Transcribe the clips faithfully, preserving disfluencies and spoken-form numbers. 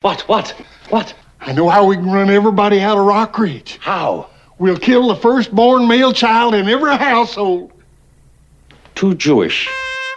What, what, what? I know how we can run everybody out of Rock Ridge. How? We'll kill the firstborn male child in every household. Too Jewish.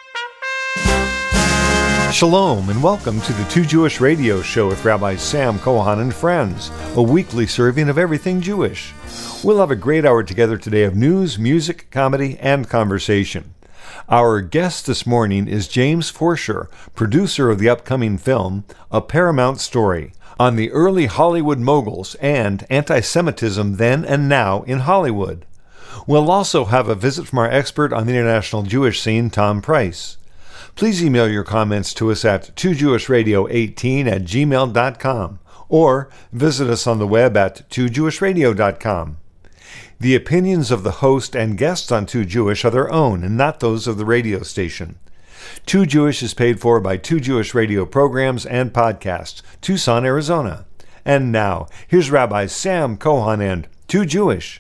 Shalom and welcome to the Too Jewish Radio Show with Rabbi Sam Kohan and friends, a weekly serving of everything Jewish. We'll have a great hour together today of news, music, comedy, and conversation. Our guest this morning is James Forsher, producer of the upcoming film, A Paramount Story, on the early Hollywood moguls and anti-Semitism then and now in Hollywood. We'll also have a visit from our expert on the international Jewish scene, Tom Price. Please email your comments to us at two jewish radio eighteen at gmail dot com or visit us on the web at two jewish radio dot com. The opinions of the host and guests on Too Jewish are their own and not those of the radio station. Too Jewish is paid for by Too Jewish Radio programs and podcasts, Tucson, Arizona. And now, here's Rabbi Sam Kohan and Too Jewish.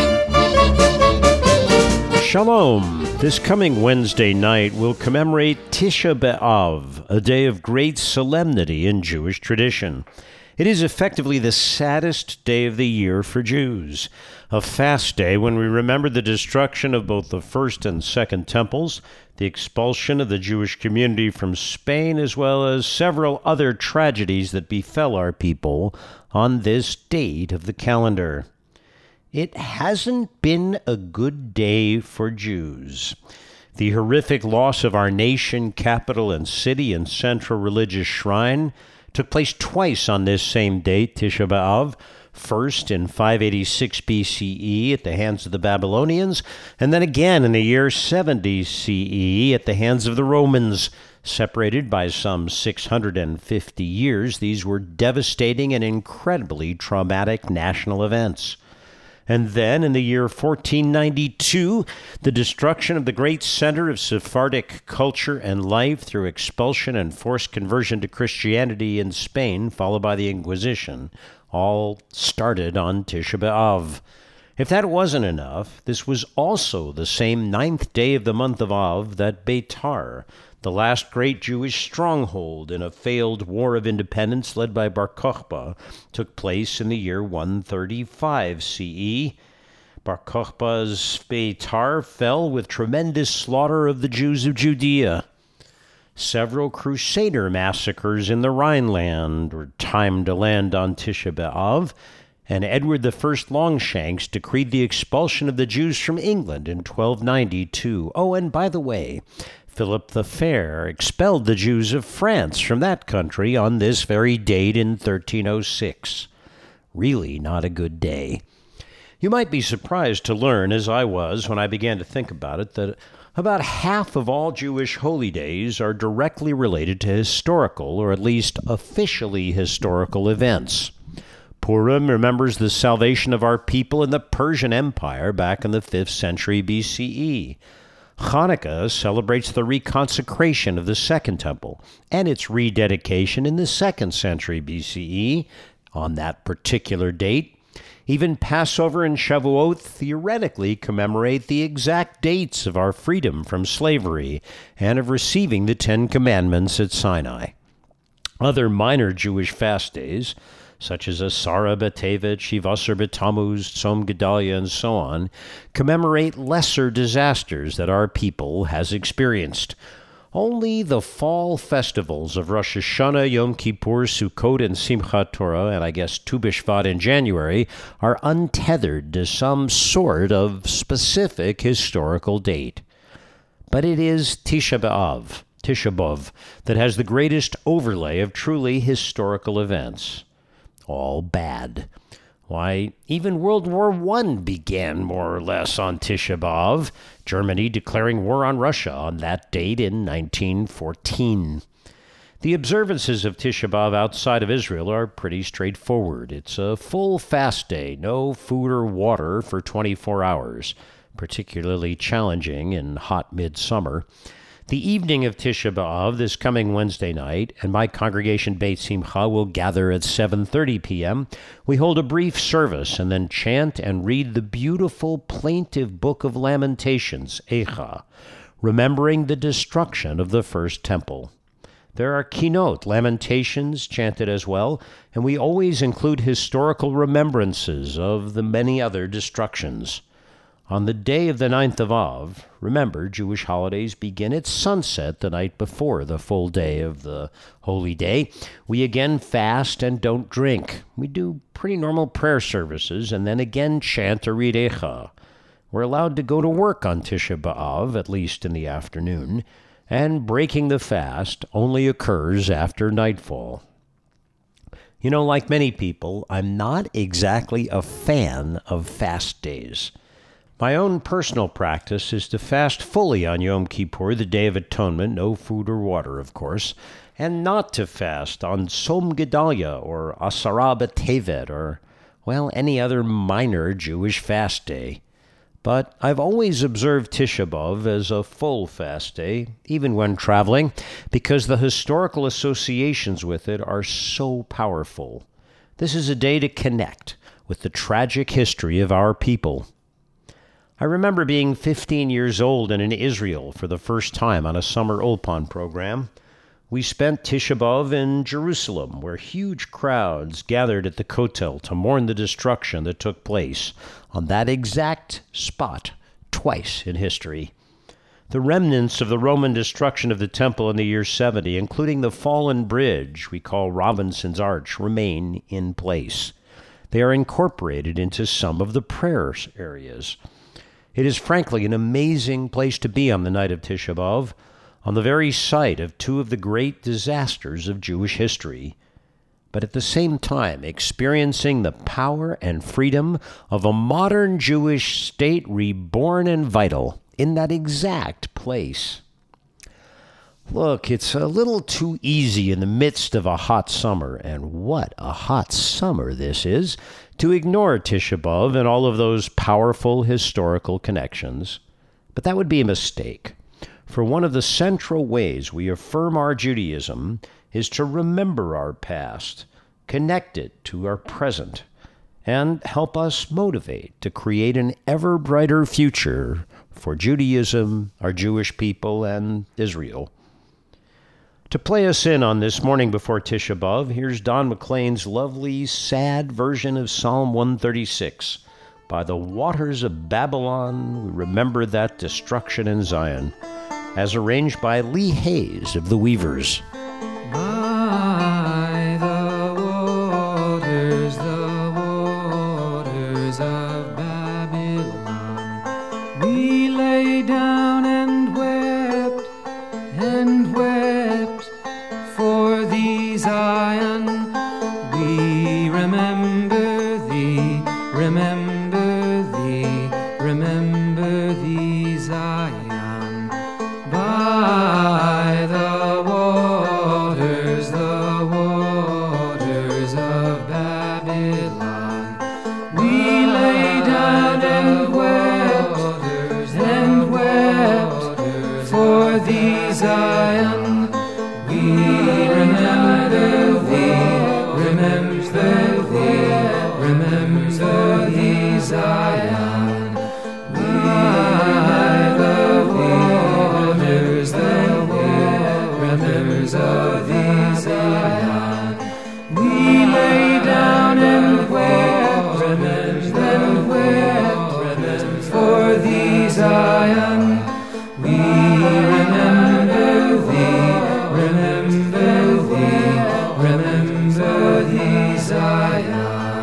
Shalom. This coming Wednesday night will commemorate Tisha B'Av, a day of great solemnity in Jewish tradition. It is effectively the saddest day of the year for Jews, a fast day when we remember the destruction of both the first and second temples, the expulsion of the Jewish community from Spain, as well as several other tragedies that befell our people on this date of the calendar. It hasn't been a good day for Jews. The horrific loss of our nation, capital, and city and central religious shrine took place twice on this same date, Tisha B'Av, first in five eighty-six B C E at the hands of the Babylonians, and then again in the year seventy C E at the hands of the Romans. Separated by some six hundred fifty years, these were devastating and incredibly traumatic national events. And then, in the year fourteen ninety-two, the destruction of the great center of Sephardic culture and life through expulsion and forced conversion to Christianity in Spain, followed by the Inquisition, all started on Tisha B'Av. If that wasn't enough, this was also the same ninth day of the month of Av that Beitar, the last great Jewish stronghold in a failed war of independence led by Bar Kokhba, took place in the year one thirty-five C E. Bar Kokhba's Beitar fell with tremendous slaughter of the Jews of Judea. Several Crusader massacres in the Rhineland were timed to land on Tisha B'Av, and Edward the First Longshanks decreed the expulsion of the Jews from England in twelve ninety-two. Oh, and by the way, Philip the Fair expelled the Jews of France from that country on this very date in thirteen oh six. Really not a good day. You might be surprised to learn, as I was when I began to think about it, that about half of all Jewish holy days are directly related to historical, or at least officially historical, events. Purim remembers the salvation of our people in the Persian Empire back in the fifth century B C E. Hanukkah celebrates the reconsecration of the Second Temple and its rededication in the second century B C E on that particular date. Even Passover and Shavuot theoretically commemorate the exact dates of our freedom from slavery and of receiving the Ten Commandments at Sinai. Other minor Jewish fast days, such as Asara B'Tevet, Shivasar B'Tammuz, Tzom Gedalia, and so on, commemorate lesser disasters that our people has experienced. Only the fall festivals of Rosh Hashanah, Yom Kippur, Sukkot, and Simchat Torah, and I guess Tu B'Shvat in January, are untethered to some sort of specific historical date. But it is Tisha B'Av, Tisha B'Av, that has the greatest overlay of truly historical events. All bad. Why, even World War One began more or less on Tisha B'Av, Germany declaring war on Russia on that date in nineteen fourteen. The observances of Tisha B'Av outside of Israel are pretty straightforward. It's a full fast day, no food or water for twenty-four hours, particularly challenging in hot midsummer. The evening of Tisha B'Av, this coming Wednesday night, and my congregation Beit Simcha will gather at seven thirty p.m. We hold a brief service and then chant and read the beautiful plaintive book of Lamentations, Eicha, remembering the destruction of the first temple. There are Kinot, lamentations chanted as well, and we always include historical remembrances of the many other destructions. On the day of the ninth of Av, remember, Jewish holidays begin at sunset the night before the full day of the holy day. We again fast and don't drink. We do pretty normal prayer services and then again chant a Ridecha. We're allowed to go to work on Tisha B'Av, at least in the afternoon, and breaking the fast only occurs after nightfall. You know, like many people, I'm not exactly a fan of fast days. My own personal practice is to fast fully on Yom Kippur, the Day of Atonement, no food or water, of course, and not to fast on Tzom Gedalia or Asara B'Tevet or, well, any other minor Jewish fast day. But I've always observed Tisha B'Av as a full fast day, even when traveling, because the historical associations with it are so powerful. This is a day to connect with the tragic history of our people. I remember being fifteen years old and in Israel for the first time on a summer Ulpan program. We spent Tisha B'Av in Jerusalem, where huge crowds gathered at the Kotel to mourn the destruction that took place on that exact spot twice in history. The remnants of the Roman destruction of the temple in the year seventy, including the fallen bridge we call Robinson's Arch, remain in place. They are incorporated into some of the prayer areas. It is frankly an amazing place to be on the night of Tisha B'Av, on the very site of two of the great disasters of Jewish history, but at the same time experiencing the power and freedom of a modern Jewish state reborn and vital in that exact place. Look, it's a little too easy in the midst of a hot summer, and what a hot summer this is, to ignore Tisha B'Av and all of those powerful historical connections. But that would be a mistake, for one of the central ways we affirm our Judaism is to remember our past, connect it to our present, and help us motivate to create an ever brighter future for Judaism, our Jewish people, and Israel. To play us in on this morning before Tisha B'Av, here's Don McLean's lovely, sad version of Psalm one thirty-six. By the waters of Babylon, we remember that destruction in Zion, as arranged by Lee Hayes of the Weavers. By the waters, the waters of Babylon, we lay down and wept, and wept for thee, Zion. We remember thee, remember thee, remember thee, Zion. By the waters, the waters of Babylon, we lay down and wept, and wept for thee, Zion. We remember thee, remember thee, remember thee, Zion. By the waters, the waters of thee, Zion. We lay down and wept, remember and wept, remember for thee, Zion. We remember thee, remember thee, remember thee, Zion.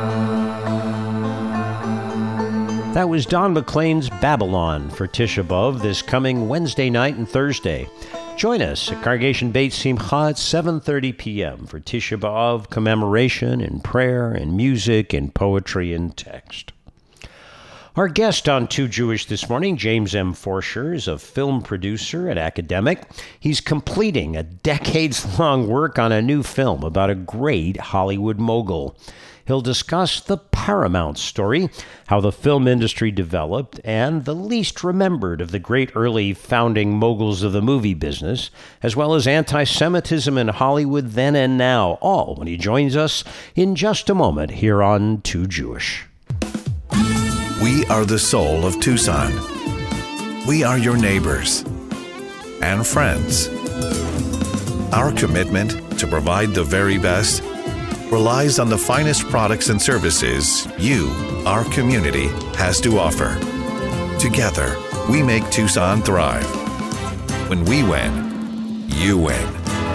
That was Don McLean's Babylon for Tisha B'Av this coming Wednesday night and Thursday. Join us at Congregation Beit Simcha at seven thirty p.m. for Tisha B'Av commemoration and prayer and music and poetry and text. Our guest on Too Jewish this morning, James M. Forsher, is a film producer and academic. He's completing a decades-long work on a new film about a great Hollywood mogul. He'll discuss the Paramount story, how the film industry developed, and the least remembered of the great early founding moguls of the movie business, as well as anti-Semitism in Hollywood then and now, all when he joins us in just a moment here on Too Jewish. We are the soul of Tucson. We are your neighbors and friends. Our commitment to provide the very best relies on the finest products and services you, our community, has to offer. Together, we make Tucson thrive. When we win, you win.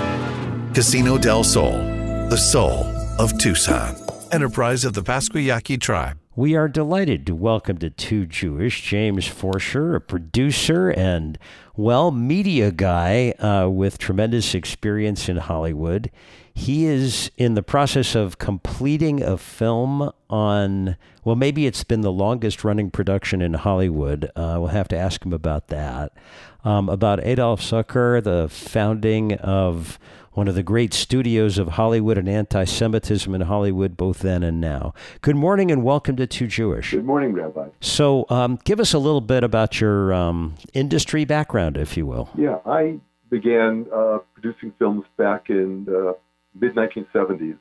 Casino del Sol, the soul of Tucson. Enterprise of the Pasquayaqui Tribe. We are delighted to welcome to Too Jewish James Forsher, a producer and, well, media guy uh, with tremendous experience in Hollywood. He is in the process of completing a film on, well, maybe it's been the longest running production in Hollywood. Uh, we'll have to ask him about that. Um, about Adolf Zucker, the founding of one of the great studios of Hollywood and anti-Semitism in Hollywood, both then and now. Good morning and welcome to Too Jewish. Good morning, Rabbi. So um, give us a little bit about your um, industry background, if you will. Yeah, I began uh, producing films back in the mid nineteen seventies,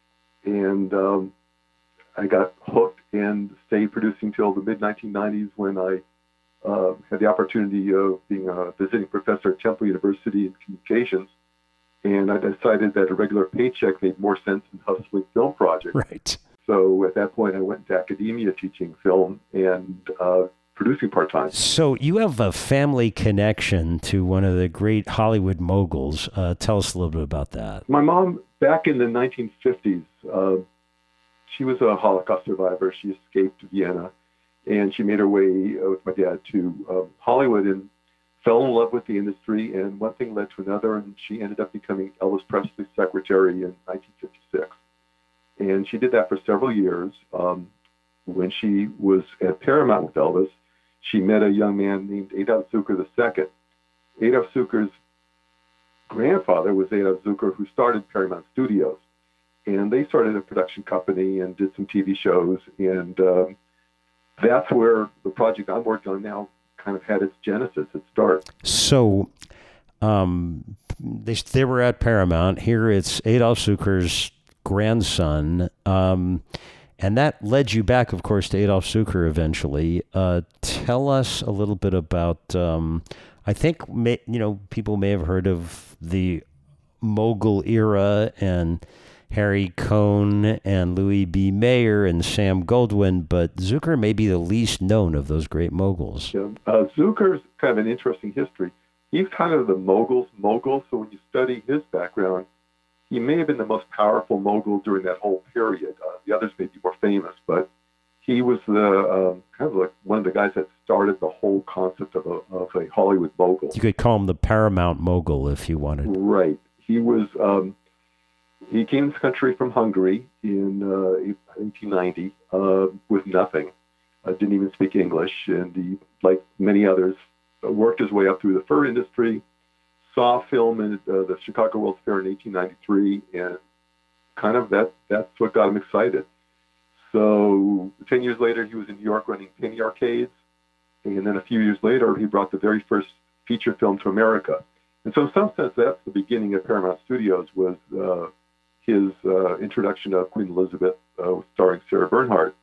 and um, I got hooked and stayed producing till the mid nineteen nineties when I uh, had the opportunity of being a visiting professor at Temple University in communications. And I decided that a regular paycheck made more sense than hustling film projects. Right. So at that point, I went into academia teaching film and uh, producing part-time. So you have a family connection to one of the great Hollywood moguls. Uh, tell us a little bit about that. My mom, back in the nineteen fifties, uh, she was a Holocaust survivor. She escaped Vienna, and she made her way uh, with my dad to uh, Hollywood and fell in love with the industry, and one thing led to another, and she ended up becoming Elvis Presley's secretary in nineteen fifty-six. And she did that for several years. Um, when she was at Paramount with Elvis, she met a young man named Adolf Zucker the Second. Adolf Zucker's grandfather was Adolf Zucker, who started Paramount Studios. And they started a production company and did some T V shows, and um, that's where the project I'm working on now kind of had its genesis, its start. So um, they they were at Paramount. Here it's Adolf Zucker's grandson, um, and that led you back, of course, to Adolf Zucker eventually. Uh, tell us a little bit about, um, I think, may, you know, people may have heard of the mogul era and Harry Cohn and Louis B. Mayer and Sam Goldwyn, but Zucker may be the least known of those great moguls. Yeah. Uh, Zucker's kind of an interesting history. He's kind of the mogul's mogul, so when you study his background, he may have been the most powerful mogul during that whole period. Uh, the others may be more famous, but he was the um, kind of like one of the guys that started the whole concept of a, of a Hollywood mogul. You could call him the Paramount mogul if you wanted. Right. He was... Um, He came to this country from Hungary in uh, eighteen ninety uh, with nothing, uh, didn't even speak English, and he, like many others, uh, worked his way up through the fur industry, saw film in uh, the Chicago World's Fair in eighteen ninety-three, and kind of that that's what got him excited. So ten years later, he was in New York running penny arcades, and then a few years later, he brought the very first feature film to America. And so in some sense, that's the beginning of Paramount Studios, was uh, his uh, introduction of Queen Elizabeth, uh, starring Sarah Bernhardt.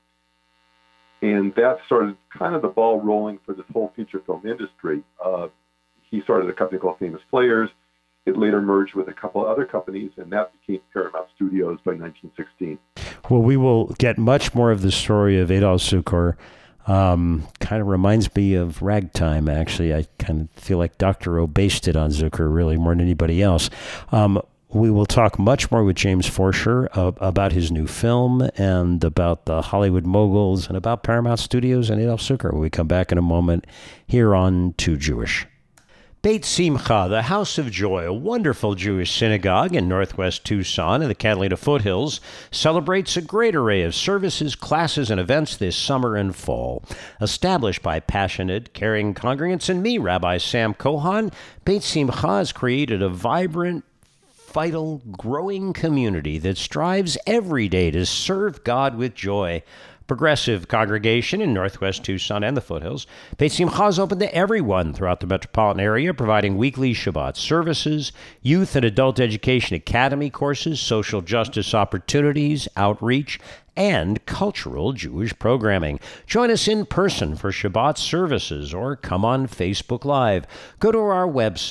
And that started kind of the ball rolling for this whole feature film industry. Uh, he started a company called Famous Players. It later merged with a couple of other companies, and that became Paramount Studios by nineteen sixteen. Well, we will get much more of the story of Adolf Zucker. Um, kind of reminds me of Ragtime, actually. I kind of feel like Doctor O based it on Zucker really more than anybody else. Um, We will talk much more with James Forsher uh, about his new film and about the Hollywood moguls and about Paramount Studios and Adolf Zucker when we come back in a moment here on Too Jewish. Beit Simcha, the House of Joy, a wonderful Jewish synagogue in northwest Tucson in the Catalina foothills, celebrates a great array of services, classes, and events this summer and fall. Established by passionate, caring congregants and me, Rabbi Sam Kohan, Beit Simcha has created a vibrant, vital, growing community that strives every day to serve God with joy. Progressive congregation in northwest Tucson and the foothills, Beit Simcha is open to everyone throughout the metropolitan area, providing weekly Shabbat services, youth and adult education academy courses, social justice opportunities, outreach, and cultural Jewish programming. Join us in person for Shabbat services or come on Facebook Live. Go to our website,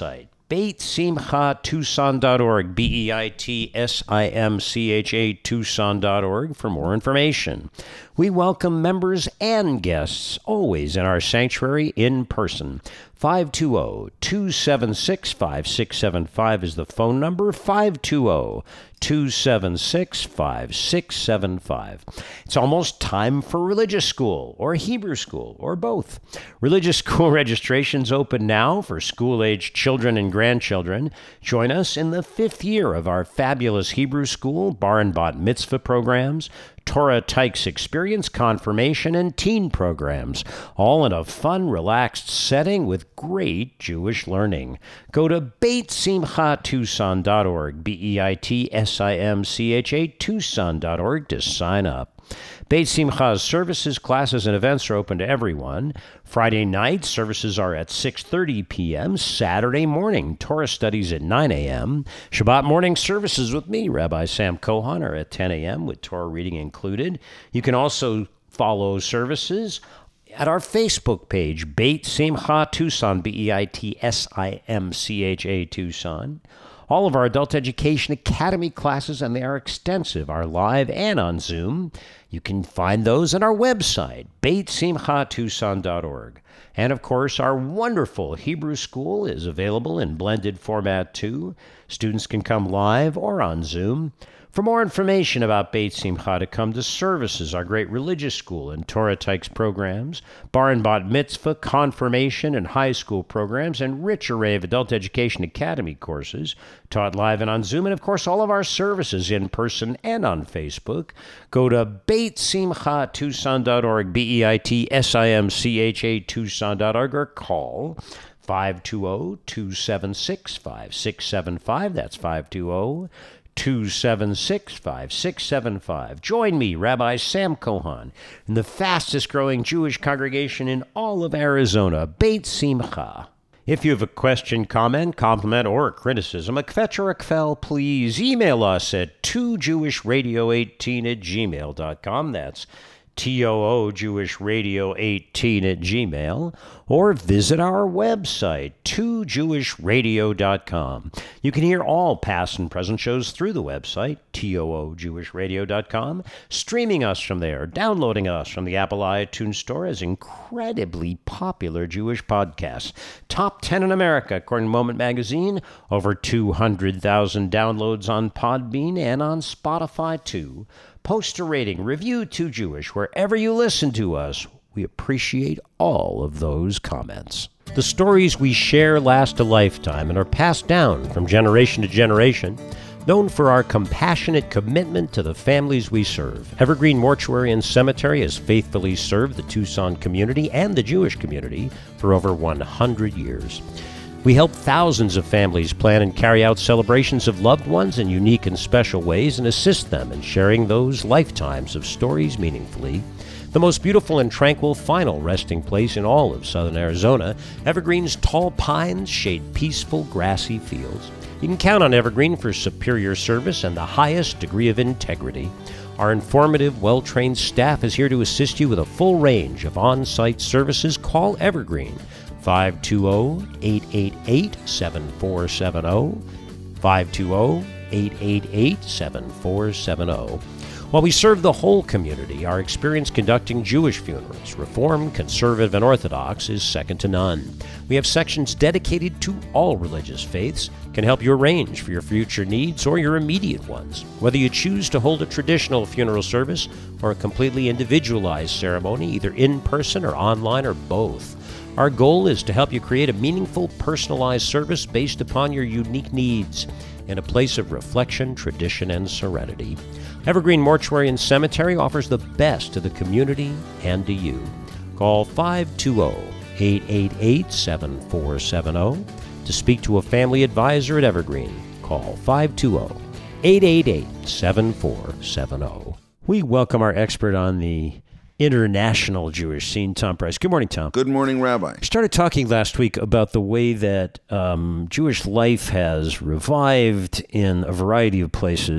Beit Simcha Tucson dot org, B E I T S I M C H A Tucson dot org for more information. We welcome members and guests always in our sanctuary in person. five two zero, two seven six, five six seven five is the phone number, five two zero, two seven six, five six seven five. It's almost time for religious school or Hebrew school or both. Religious school registration's open now for school-aged children and grandchildren. Join us in the fifth year of our fabulous Hebrew school, bar and bat mitzvah programs, Torah Tykes Experience, Confirmation, and Teen programs, all in a fun, relaxed setting with great Jewish learning. Go to Beit Simcha Tucson dot org, B E I T S I M C H A Tucson dot org to sign up. Beit Simcha's services, classes, and events are open to everyone. Friday night, services are at six thirty p.m. Saturday morning, Torah studies at nine a.m. Shabbat morning services with me, Rabbi Sam Cohen, are at ten a.m. with Torah reading included. You can also follow services at our Facebook page, Beit Simcha Tucson, B E I T S I M C H A Tucson. All of our Adult Education Academy classes, and they are extensive, are live and on Zoom. You can find those on our website, Beit Simcha Tucson dot org. And, of course, our wonderful Hebrew school is available in blended format, too. Students can come live or on Zoom. For more information about Beit Simcha, to come to services, our great religious school and Torah Tykes programs, bar and bat mitzvah, confirmation, and high school programs, and rich array of Adult Education Academy courses taught live and on Zoom, and of course all of our services in person and on Facebook, go to Beit Simcha Tucson dot org, B E I T S I M C H A Tucson dot org, or call five two zero, two seven six, five six seven five. That's five two zero, two seven six, five six seven five. Join me, Rabbi Sam Cohen, in the fastest-growing Jewish congregation in all of Arizona, Beit Simcha. If you have a question, comment, compliment, or criticism, a kvetch or a kvel, please email us at two jewish radio eighteen at gmail dot com. That's T O O Jewish Radio eighteen at Gmail, or visit our website, two jewish radio dot com. You can hear all past and present shows through the website, T O O Jewish Radio dot com, streaming us from there, downloading us from the Apple iTunes Store as incredibly popular Jewish podcasts. Top ten in America, according to Moment Magazine, over two hundred thousand downloads on Podbean and on Spotify, too. Post a rating, review Too Jewish wherever you listen to us. We appreciate all of those comments. The stories we share last a lifetime and are passed down from generation to generation. Known for our compassionate commitment to the families we serve, Evergreen Mortuary and Cemetery has faithfully served the Tucson community and the Jewish community for over one hundred years. We help thousands of families plan and carry out celebrations of loved ones in unique and special ways and assist them in sharing those lifetimes of stories meaningfully. The most beautiful and tranquil final resting place in all of southern Arizona, Evergreen's tall pines shade peaceful grassy fields. You can count on Evergreen for superior service and the highest degree of integrity. Our informative, well-trained staff is here to assist you with a full range of on-site services. Call Evergreen, five two zero, eight eight eight, seven four seven zero, five two zero, eight eight eight, seven four seven zero. While we serve the whole community, our experience conducting Jewish funerals, Reform, Conservative, and Orthodox, is second to none. We have sections dedicated to all religious faiths, can help you arrange for your future needs or your immediate ones. Whether you choose to hold a traditional funeral service or a completely individualized ceremony, either in person or online or both, our goal is to help you create a meaningful, personalized service based upon your unique needs in a place of reflection, tradition, and serenity. Evergreen Mortuary and Cemetery offers the best to the community and to you. Call five two zero, eight eight eight, seven four seven zero. To speak to a family advisor at Evergreen, call five two zero, eight eight eight, seven four seven zero. We welcome our expert on the international Jewish scene, Tom Price. Good morning, Tom. Good morning, Rabbi. We started talking last week about the way that um, Jewish life has revived in a variety of places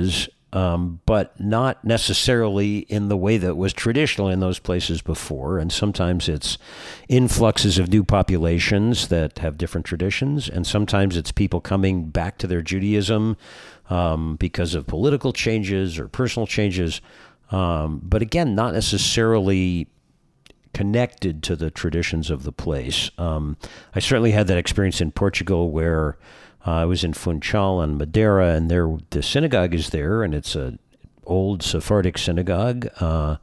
um, but not necessarily in the way that was traditional in those places before. And sometimes it's influxes of new populations that have different traditions, and sometimes it's people coming back to their Judaism um, because of political changes or personal changes. Um, but again, not necessarily connected to the traditions of the place. Um, I certainly had that experience in Portugal where uh, I was in Funchal and Madeira, and there the synagogue is there, and it's a old Sephardic synagogue, uh,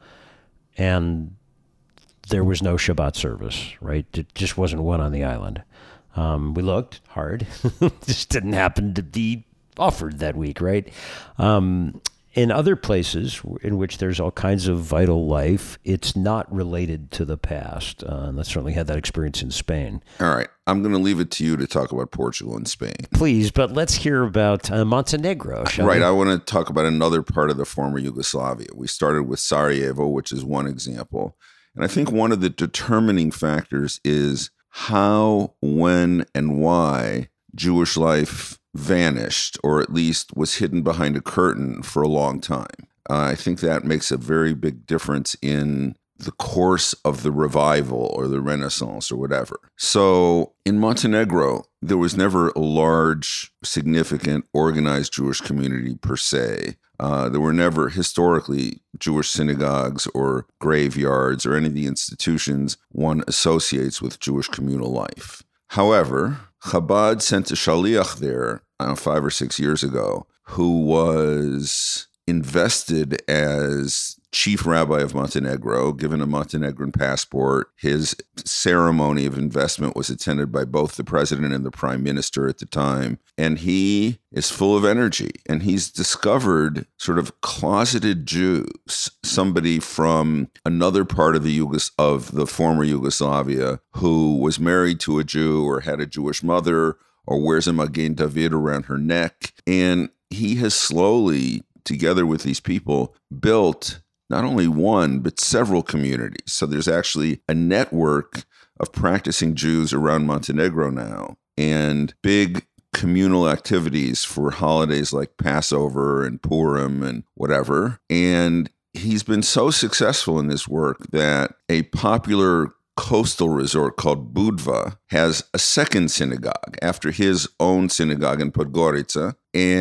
and there was no Shabbat service, right? It just wasn't one on the island. Um, we looked hard. Just didn't happen to be offered that week, right? Um, In other places in which there's all kinds of vital life, it's not related to the past. Uh, and I certainly had that experience in Spain. All right. I'm going to leave it to you to talk about Portugal and Spain. Please, but let's hear about uh, Montenegro, shall Right. we? I want to talk about another part of the former Yugoslavia. We started with Sarajevo, which is one example. And I think one of the determining factors is how, when, and why Jewish life vanished, or at least was hidden behind a curtain for a long time. Uh, I think that makes a very big difference in the course of the revival or the Renaissance or whatever. So in Montenegro, there was never a large, significant, organized Jewish community per se. Uh, there were never historically Jewish synagogues or graveyards or any of the institutions one associates with Jewish communal life. However, Chabad sent a shaliach there uh, five or six years ago who was invested as chief rabbi of Montenegro, given a Montenegrin passport. His ceremony of investment was attended by both the president and the prime minister at the time. And he is full of energy. And he's discovered sort of closeted Jews, somebody from another part of the Yugos- of the former Yugoslavia who was married to a Jew or had a Jewish mother or wears a Magen David around her neck. And he has slowly, together with these people, built not only one, but several communities. So there's actually a network of practicing Jews around Montenegro now, and big communal activities for holidays like Passover and Purim and whatever. And he's been so successful in this work that a popular coastal resort called Budva has a second synagogue after his own synagogue in Podgorica.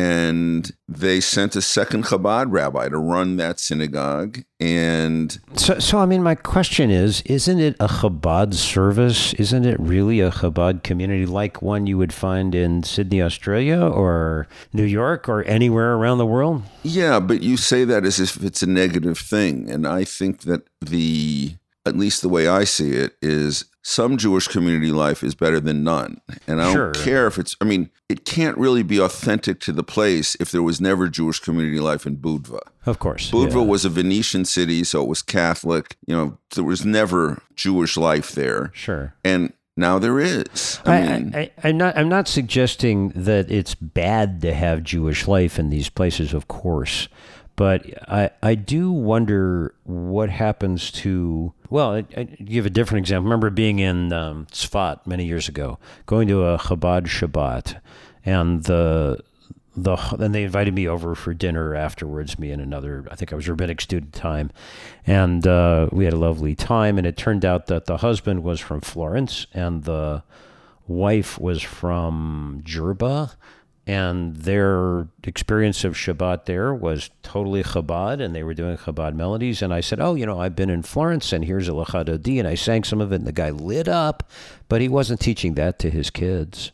And they sent a second Chabad rabbi to run that synagogue. And So, so I mean, my question is, isn't it a Chabad service? Isn't it really a Chabad community like one you would find in Sydney, Australia, or New York, or anywhere around the world? yeah, but you say that as if it's a negative thing. And I think that the, at least the way I see it, is some Jewish community life is better than none. And I Sure. don't care if it's, I mean, it can't really be authentic to the place if there was never Jewish community life in Budva. Of course. Budva yeah. was a Venetian city, so it was Catholic. You know, there was never Jewish life there. Sure. And now there is. I, I, mean, I, I, I'm not. I'm not suggesting that it's bad to have Jewish life in these places, of course, but I, I do wonder what happens to. Well, I, I give a different example. I remember being in um, Tzfat many years ago, going to a Chabad Shabbat, and the the then they invited me over for dinner afterwards. Me and another, I think I was rabbinic student at the time, and uh, we had a lovely time. And it turned out that the husband was from Florence, and the wife was from Jerba. And their experience of Shabbat there was totally Chabad, and they were doing Chabad melodies. And I said, oh, you know, I've been in Florence, and here's a Lecha Dodi, and I sang some of it, and the guy lit up, but he wasn't teaching that to his kids.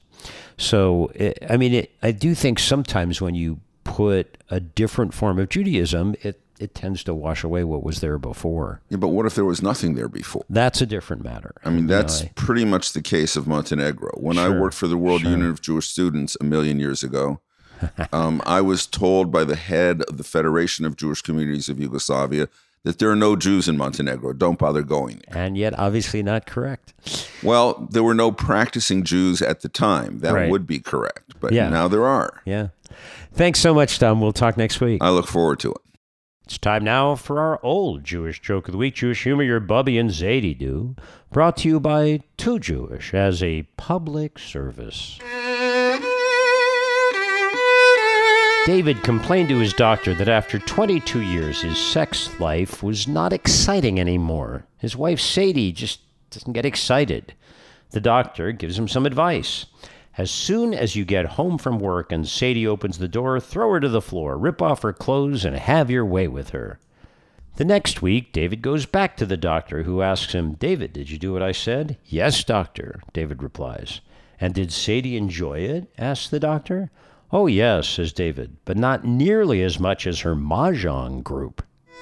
So, it, I mean, it, I do think sometimes when you put a different form of Judaism, it, it tends to wash away what was there before. yeah, but what if there was nothing there before? That's a different matter. I mean, You know, that's I- pretty much the case of Montenegro. When I Sure, worked for the World sure. Union of Jewish Students a million years ago, um, I was told by the head of the Federation of Jewish Communities of Yugoslavia that there are no Jews in Montenegro. Don't bother going there. and yet obviously not correct. Well, there were no practicing Jews at the time. That Right. would be correct. But Yeah. now there are. Yeah. Thanks so much, Tom. We'll talk next week. I look forward to it. It's time now for our old Jewish joke of the week, Jewish humor your Bubby and Zadie do, brought to you by Too Jewish as a public service. David complained to his doctor that after twenty-two years, his sex life was not exciting anymore. His wife, Sadie, just doesn't get excited. The doctor gives him some advice. As soon as you get home from work and Sadie opens the door, throw her to the floor, rip off her clothes, and have your way with her. The next week, David goes back to the doctor, who asks him, David, did you do what I said? Yes, doctor, David replies. And did Sadie enjoy it? asks the doctor. Oh, yes, says David, but not nearly as much as her mahjong group.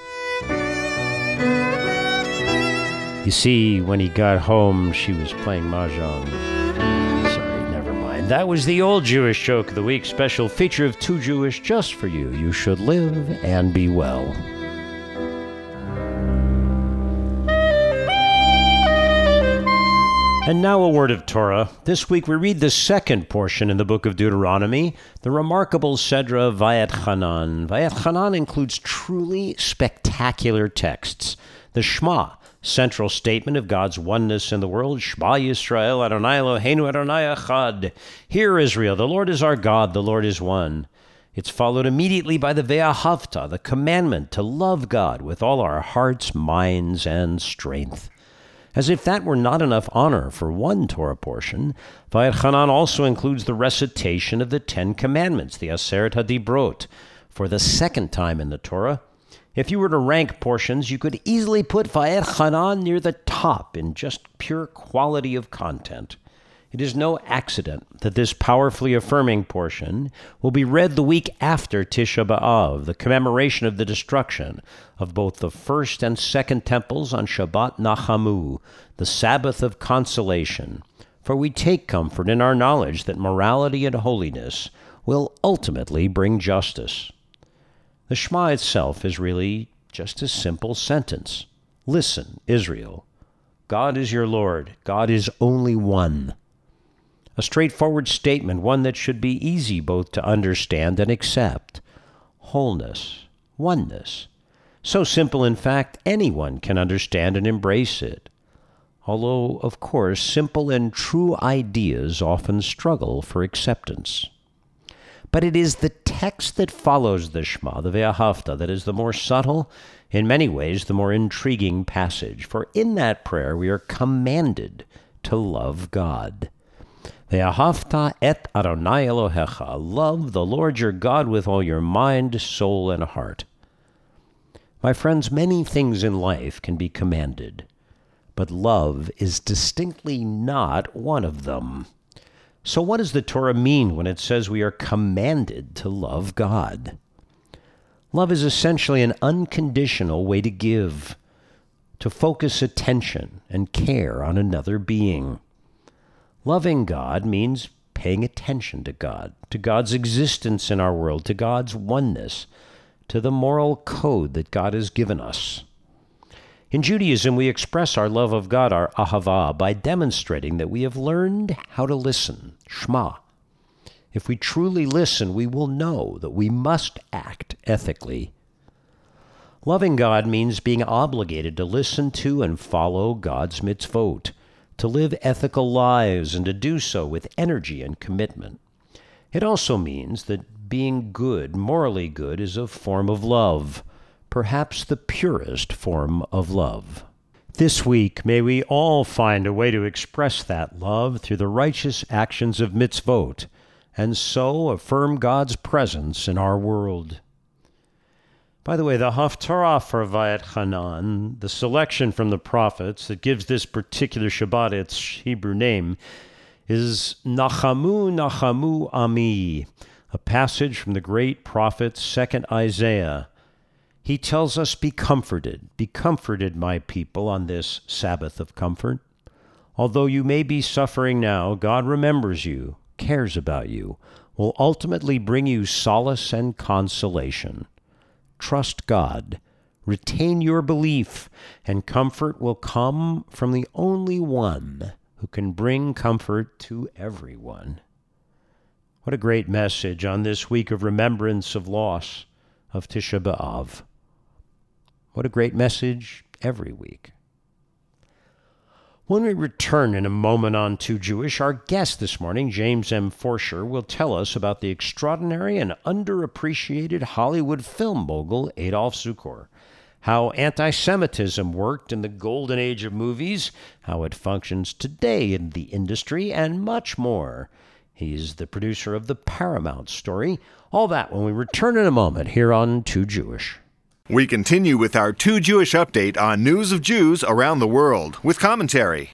You see, when he got home, she was playing mahjong. Sorry, never mind. That was the old Jewish joke of the week, special feature of Too Jewish just for you. You should live and be well. And now a word of Torah. This week we read the second portion in the book of Deuteronomy, the remarkable Sedra Vayetchanan. Vayetchanan includes truly spectacular texts. The Shema, central statement of God's oneness in the world. Shema Yisrael, Adonai Eloheinu, Adonai Echad. Hear, Israel, the Lord is our God, the Lord is one. It's followed immediately by the Ve'ahavta, the commandment to love God with all our hearts, minds, and strength. As if that were not enough honor for one Torah portion, Vayetchanan also includes the recitation of the Ten Commandments, the Aseret HaDibrot, for the second time in the Torah. If you were to rank portions, you could easily put Vayetchanan near the top in just pure quality of content. It is no accident that this powerfully affirming portion will be read the week after Tisha B'Av, the commemoration of the destruction of both the first and second temples on Shabbat Nachamu, the Sabbath of consolation. For we take comfort in our knowledge that morality and holiness will ultimately bring justice. The Shema itself is really just a simple sentence. Listen, Israel. God is your Lord. God is only one. A straightforward statement, one that should be easy both to understand and accept. Wholeness, oneness. So simple, in fact, anyone can understand and embrace it. Although, of course, simple and true ideas often struggle for acceptance. But it is the text that follows the Shema, the Ve'ahavta, that is the more subtle, in many ways the more intriguing passage. For in that prayer we are commanded to love God. Ve'ahavta et Adonai Elohecha. Love the Lord your God with all your mind, soul, and heart. My friends, many things in life can be commanded, but love is distinctly not one of them. So what does the Torah mean when it says we are commanded to love God? Love is essentially an unconditional way to give, to focus attention and care on another being. Loving God means paying attention to God, to God's existence in our world, to God's oneness, to the moral code that God has given us. In Judaism, we express our love of God, our ahava, by demonstrating that we have learned how to listen, Shema. If we truly listen, we will know that we must act ethically. Loving God means being obligated to listen to and follow God's mitzvot, to live ethical lives and to do so with energy and commitment. It also means that being good, morally good, is a form of love, perhaps the purest form of love. This week, may we all find a way to express that love through the righteous actions of mitzvot, and so affirm God's presence in our world. By the way, the Haftarah for Vayetchanan, the selection from the prophets that gives this particular Shabbat its Hebrew name, is Nachamu, Nachamu Ami, a passage from the great prophet, second Isaiah. He tells us, be comforted, be comforted, my people, on this Sabbath of comfort. Although you may be suffering now, God remembers you, cares about you, will ultimately bring you solace and consolation. Trust God, retain your belief, and comfort will come from the only one who can bring comfort to everyone. What a great message on this week of remembrance of loss of Tisha B'Av. What a great message every week. When we return in a moment on Too Jewish, our guest this morning, James M. Forsher, will tell us about the extraordinary and underappreciated Hollywood film mogul Adolf Zukor, how anti-Semitism worked in the golden age of movies, how it functions today in the industry, and much more. He's the producer of the Paramount Story. All that when we return in a moment here on Too Jewish. We continue with our Too Jewish update on news of Jews around the world with commentary.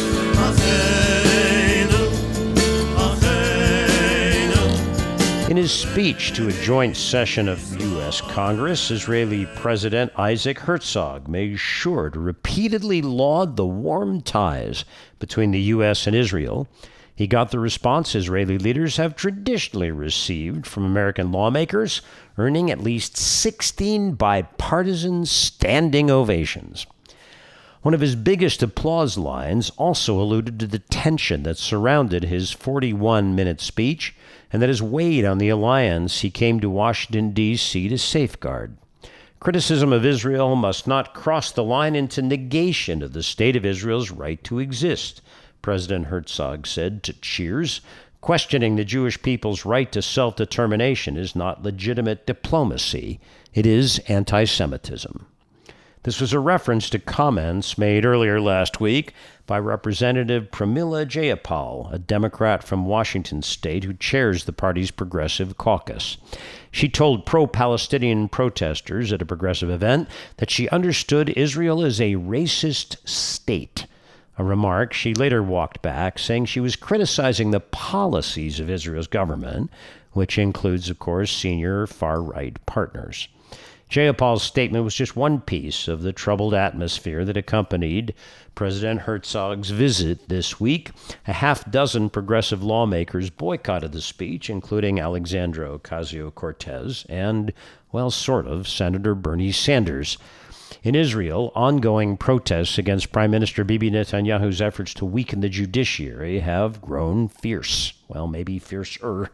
In his speech to a joint session of U S Congress, Israeli President Isaac Herzog made sure to repeatedly laud the warm ties between the U S and Israel. He got the response Israeli leaders have traditionally received from American lawmakers, earning at least sixteen bipartisan standing ovations. One of his biggest applause lines also alluded to the tension that surrounded his forty-one minute speech and that has weighed on the alliance he came to Washington, D C to safeguard. Criticism of Israel must not cross the line into negation of the state of Israel's right to exist, President Herzog said to Cheers. Questioning the Jewish people's right to self-determination is not legitimate diplomacy. It is anti-Semitism. This was a reference to comments made earlier last week by Representative Pramila Jayapal, a Democrat from Washington state who chairs the party's Progressive Caucus. She told pro-Palestinian protesters at a progressive event that she understood Israel as a racist state, a remark she later walked back, saying she was criticizing the policies of Israel's government, which includes, of course, senior far-right partners. Jayapal's statement was just one piece of the troubled atmosphere that accompanied President Herzog's visit this week. A half dozen progressive lawmakers boycotted the speech, including Alexandria Ocasio-Cortez and, well, sort of, Senator Bernie Sanders. In Israel, ongoing protests against Prime Minister Bibi Netanyahu's efforts to weaken the judiciary have grown fierce. Well, maybe fiercer.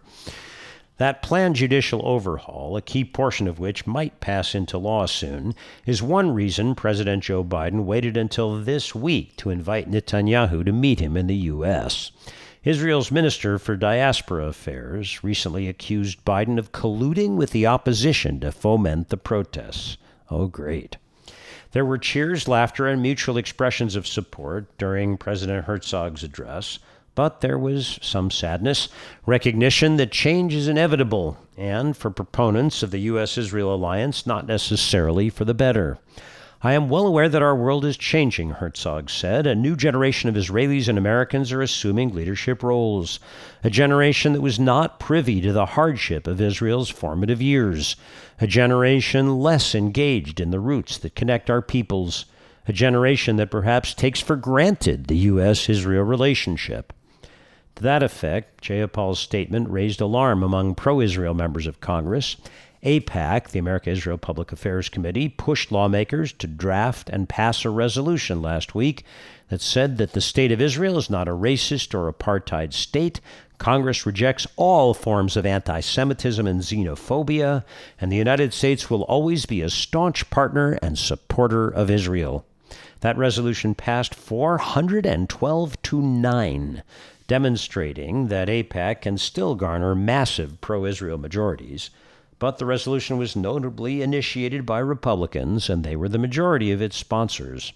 That planned judicial overhaul, a key portion of which might pass into law soon, is one reason President Joe Biden waited until this week to invite Netanyahu to meet him in the U S. Israel's Minister for Diaspora Affairs recently accused Biden of colluding with the opposition to foment the protests. Oh, great. There were cheers, laughter, and mutual expressions of support during President Herzog's address, but there was some sadness, recognition that change is inevitable, and for proponents of the U S Israel alliance, not necessarily for the better. I am well aware that our world is changing, Herzog said. A new generation of Israelis and Americans are assuming leadership roles. A generation that was not privy to the hardship of Israel's formative years. A generation less engaged in the roots that connect our peoples. A generation that perhaps takes for granted the U S Israel relationship. To that effect, Jayapal's statement raised alarm among pro-Israel members of Congress. AIPAC, the America-Israel Public Affairs Committee, pushed lawmakers to draft and pass a resolution last week that said that the state of Israel is not a racist or apartheid state. Congress rejects all forms of anti-Semitism and xenophobia, and the United States will always be a staunch partner and supporter of Israel. That resolution passed four hundred twelve to nine, demonstrating that AIPAC can still garner massive pro-Israel majorities. But the resolution was notably initiated by Republicans, and they were the majority of its sponsors.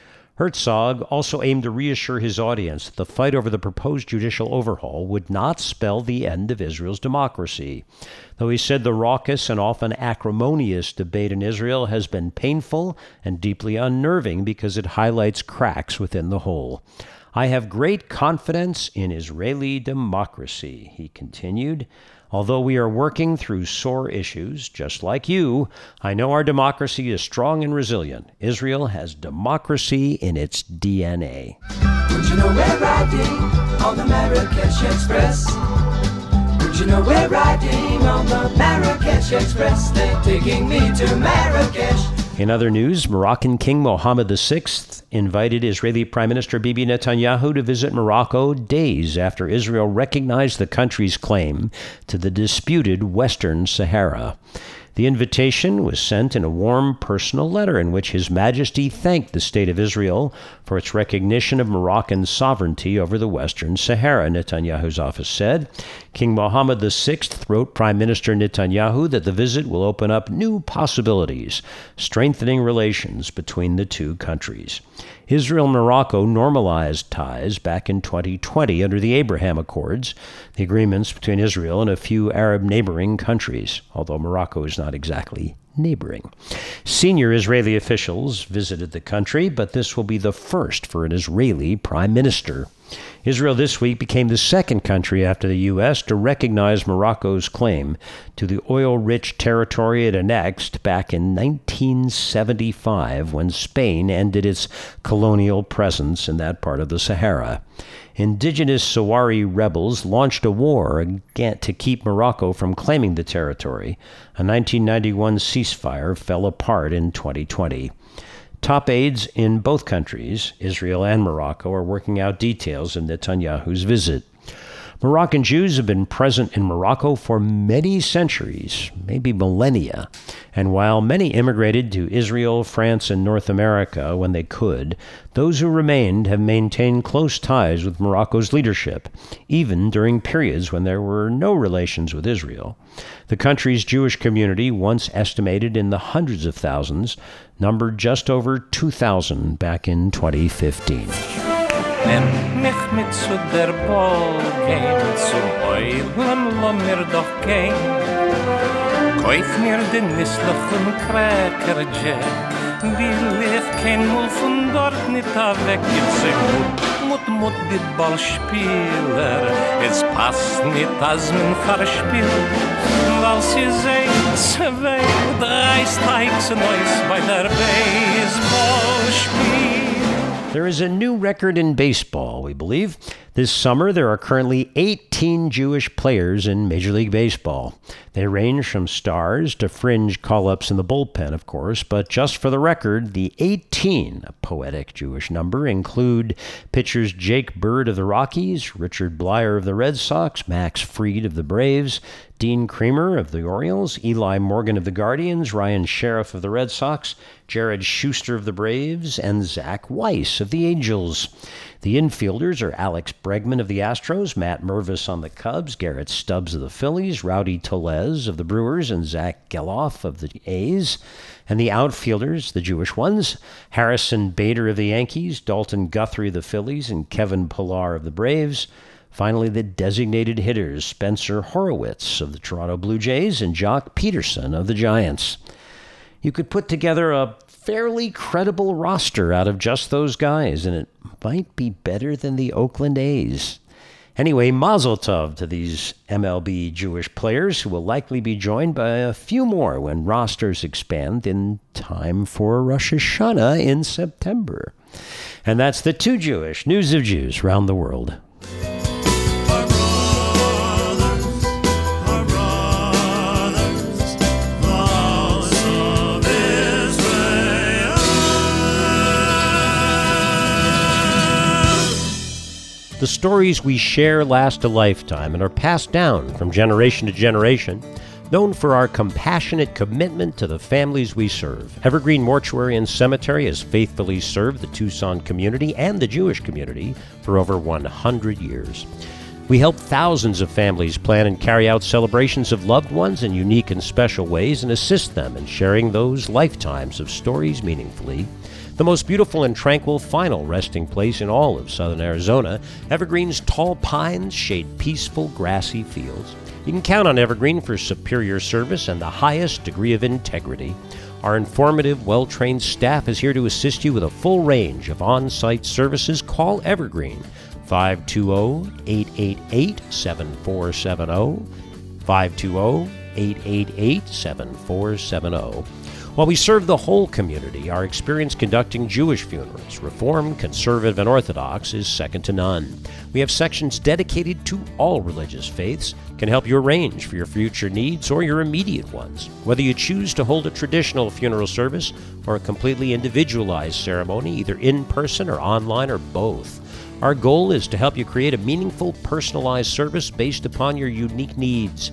Herzog also aimed to reassure his audience that the fight over the proposed judicial overhaul would not spell the end of Israel's democracy. Though he said the raucous and often acrimonious debate in Israel has been painful and deeply unnerving because it highlights cracks within the whole. I have great confidence in Israeli democracy, he continued. Although we are working through sore issues, just like you, I know our democracy is strong and resilient. Israel has democracy in its D N A. Would you know we're riding on the Marrakesh Express? Would you know we're riding on the Marrakesh Express? They're taking me to Marrakesh. In other news, Moroccan King Mohammed the Sixth invited Israeli Prime Minister Bibi Netanyahu to visit Morocco days after Israel recognized the country's claim to the disputed Western Sahara. The invitation was sent in a warm personal letter in which His Majesty thanked the State of Israel for its recognition of Moroccan sovereignty over the Western Sahara, Netanyahu's office said. King Mohammed the Sixth wrote Prime Minister Netanyahu that the visit will open up new possibilities, strengthening relations between the two countries. Israel and Morocco normalized ties back in twenty twenty under the Abraham Accords, the agreements between Israel and a few Arab neighboring countries, although Morocco is not exactly neighboring. Senior Israeli officials visited the country, but this will be the first for an Israeli prime minister. Israel this week became the second country after the U S to recognize Morocco's claim to the oil-rich territory it annexed back in nineteen seventy-five when Spain ended its colonial presence in that part of the Sahara. Indigenous Sahrawi rebels launched a war again to keep Morocco from claiming the territory. A nineteen ninety-one ceasefire fell apart in twenty twenty. Top aides in both countries, Israel and Morocco, are working out details of Netanyahu's visit. Moroccan Jews have been present in Morocco for many centuries, maybe millennia, and while many immigrated to Israel, France, and North America when they could, those who remained have maintained close ties with Morocco's leadership, even during periods when there were no relations with Israel. The country's Jewish community, once estimated in the hundreds of thousands, numbered just over two thousand back in twenty fifteen. Nimm mich mit zu der Ball gehen, zum Eulen, lo mir doch gehen. Kauf mir den nisslichen Cracker Jack, will ich kein Mul von dort nicht weg. Jetzt sei gut, mut, mut, die Ballspieler, es passt nicht, als man verspielt. Weil sie sehen, zwei, drei Steigs Neues bei der Baseballspiel. There is a new record in baseball, we believe. This summer, there are currently eighteen Jewish players in Major League Baseball. They range from stars to fringe call-ups in the bullpen, of course, but just for the record, the eighteen, a poetic Jewish number, include pitchers Jake Bird of the Rockies, Richard Blyer of the Red Sox, Max Fried of the Braves, Dean Kremer of the Orioles, Eli Morgan of the Guardians, Ryan Sheriff of the Red Sox, Jared Schuster of the Braves, and Zach Weiss of the Angels. The infielders are Alex Bregman of the Astros, Matt Mervis on the Cubs, Garrett Stubbs of the Phillies, Rowdy Tellez of the Brewers, and Zach Geloff of the A's. And the outfielders, the Jewish ones, Harrison Bader of the Yankees, Dalton Guthrie of the Phillies, and Kevin Pillar of the Braves. Finally, the designated hitters, Spencer Horowitz of the Toronto Blue Jays and Jock Peterson of the Giants. You could put together a fairly credible roster out of just those guys, and it might be better than the Oakland A's. Anyway, mazel tov to these M L B Jewish players who will likely be joined by a few more when rosters expand in time for Rosh Hashanah in September. And that's the Too Jewish News of Jews around the world. The stories we share last a lifetime and are passed down from generation to generation, known for our compassionate commitment to the families we serve. Evergreen Mortuary and Cemetery has faithfully served the Tucson community and the Jewish community for over one hundred years. We help thousands of families plan and carry out celebrations of loved ones in unique and special ways and assist them in sharing those lifetimes of stories meaningfully. The most beautiful and tranquil final resting place in all of southern Arizona, Evergreen's tall pines shade peaceful, grassy fields. You can count on Evergreen for superior service and the highest degree of integrity. Our informative, well-trained staff is here to assist you with a full range of on-site services. Call Evergreen, five two zero, eight eight eight, seven four seven zero, five two zero, eight eight eight, seven four seven zero. While we serve the whole community, our experience conducting Jewish funerals, Reformed, Conservative, and Orthodox, is second to none. We have sections dedicated to all religious faiths, can help you arrange for your future needs or your immediate ones. Whether you choose to hold a traditional funeral service or a completely individualized ceremony, either in person or online or both, our goal is to help you create a meaningful, personalized service based upon your unique needs.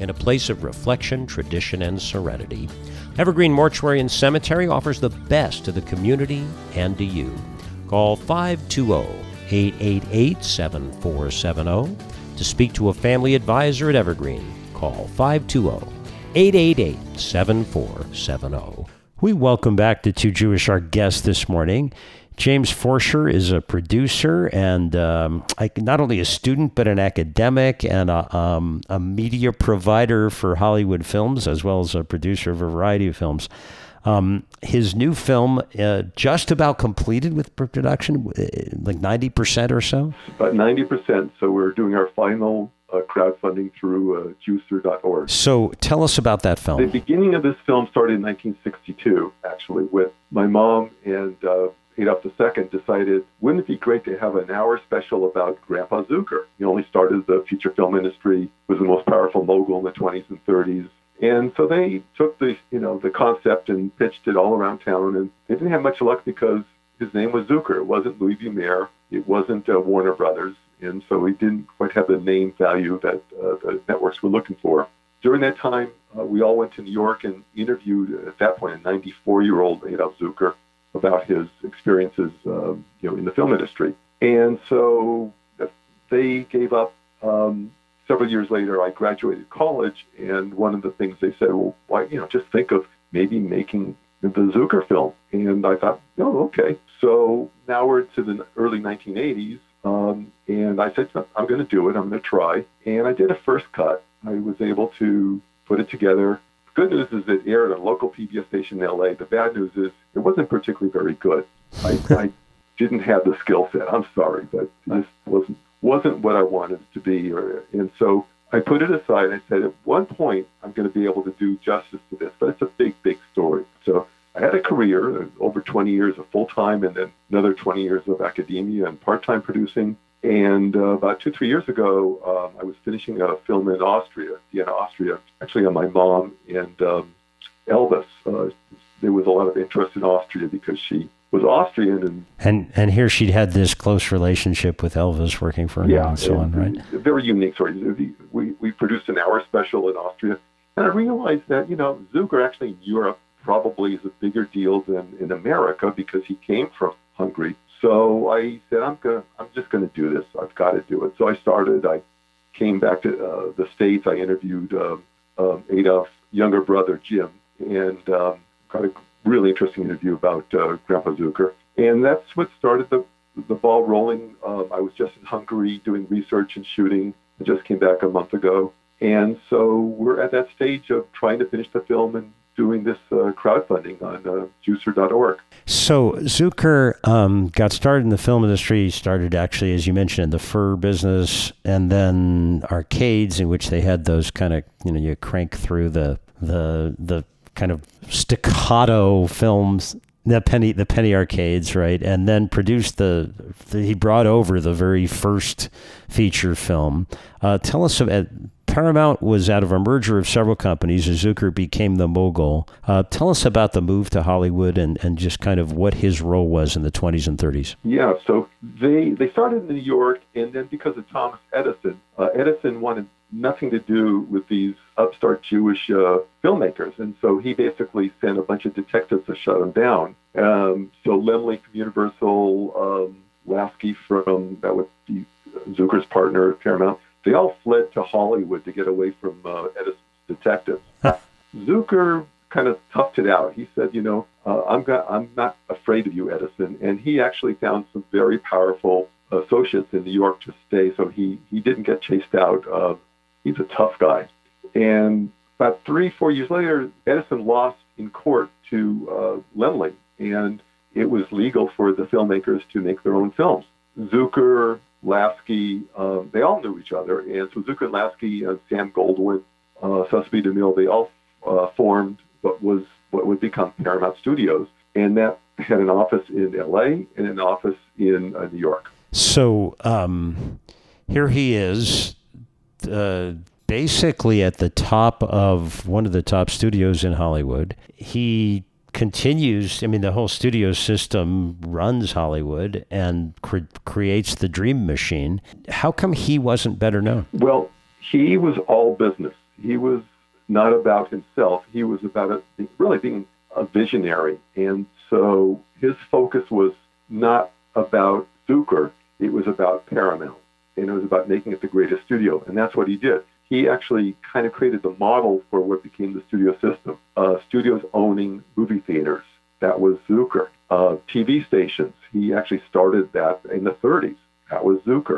in a place of reflection, tradition, and serenity, Evergreen Mortuary and Cemetery offers the best to the community and to you. Call five two zero, eight eight eight, seven four seven zero to speak to a family advisor at Evergreen. Call five two zero, eight eight eight, seven four seven zero. We welcome back to Too Jewish our guest this morning. James Forsher is a producer and um, not only a student, but an academic and a, um, a media provider for Hollywood films, as well as a producer of a variety of films. Um, his new film uh, just about completed with production, like ninety percent or so? About ninety percent. So we're doing our final uh, crowdfunding through uh, juicer dot org. So tell us about that film. The beginning of this film started in nineteen sixty-two, actually, with my mom and uh, Adolf the Second decided, wouldn't it be great to have an hour special about Grandpa Zucker? He only started the feature film industry, was the most powerful mogul in the twenties and thirties. And so they took the, you know, the concept and pitched it all around town, and they didn't have much luck because his name was Zucker. It wasn't Louis B. Mayer. It wasn't uh, Warner Brothers. And so he didn't quite have the name value that uh, the networks were looking for. During that time, uh, we all went to New York and interviewed, at that point, a ninety-four-year-old Adolf Zucker about his experiences, uh, you know, in the film industry. And so they gave up. Um, several years later, I graduated college, and one of the things they said, well, why, you know, just think of maybe making the Zucker film. And I thought, oh, okay. So now we're to the early nineteen eighties, um, and I said, I'm going to do it. I'm going to try. And I did a first cut. I was able to put it together. The good news is it aired on a local P B S station in L A. The bad news is it wasn't particularly very good. I, I didn't have the skill set. I'm sorry, but this wasn't wasn't what I wanted it to be. Or, and so I put it aside. I said, at one point, I'm going to be able to do justice to this, but it's a big, big story. So I had a career, over twenty years of full-time and then another twenty years of academia and part-time producing. And uh, about two, three years ago, um, I was finishing a film in Austria, Vienna, Austria, actually on my mom and um, Elvis. Uh, there was a lot of interest in Austria because she was Austrian. And and, and here she'd had this close relationship with Elvis working for her yeah, and so and, on, right? Very unique story. We, we produced an hour special in Austria. And I realized that, you know, Zucker actually in Europe probably is a bigger deal than in America because he came from Hungary. So I said, I'm gonna, I'm just going to do this. I've got to do it. So I started. I came back to uh, the States. I interviewed um, um, Adolf's younger brother, Jim, and um, got a really interesting interview about uh, Grandpa Zucker. And that's what started the the ball rolling. Um, I was just in Hungary doing research and shooting. I just came back a month ago. And so we're at that stage of trying to finish the film and doing this uh, crowdfunding on uh, juicer dot org. So Zucker um, got started in the film industry, started actually, as you mentioned, in the fur business, and then arcades in which they had those kind of, you know, you crank through the the the kind of staccato films, the penny the penny arcades, right? And then produced the, the he brought over the very first feature film. Uh, tell us about. Paramount was out of a merger of several companies. Zucker became the mogul. Uh, tell us about the move to Hollywood and, and just kind of what his role was in the twenties and thirties. Yeah, so they they started in New York, and then because of Thomas Edison, uh, Edison wanted nothing to do with these upstart Jewish uh, filmmakers, and so he basically sent a bunch of detectives to shut them down. Um, so Laemmle from Universal, um, Lasky from, that would be Zucker's partner at Paramount, they all fled to Hollywood to get away from uh, Edison's detectives. Zucker kind of toughed it out. He said, you know, uh, I'm, got, I'm not afraid of you, Edison. And he actually found some very powerful associates in New York to stay, so he, he didn't get chased out. Uh, he's a tough guy. And about three, four years later, Edison lost in court to uh, Laemmle, and it was legal for the filmmakers to make their own films. Zucker, Lasky, um, they all knew each other, and so Zucker and Lasky and Sam Goldwyn, uh, Susby DeMille, they all uh, formed what was what would become Paramount Studios, and that had an office in L A and an office in uh, New York. So um, here he is, uh, basically at the top of one of the top studios in Hollywood. He continues, I mean, the whole studio system runs Hollywood and cre- creates the dream machine. How come he wasn't better known? Well, he was all business. he was not about himself. He was about a, really being a visionary. And so his focus was not about Zucker. It was about Paramount. And it was about making it the greatest studio. And that's what he did. He actually kind of created the model for what became the studio system. Uh, studios owning movie theaters. That was Zucker. Uh, T V stations. He actually started that in the thirties. That was Zucker.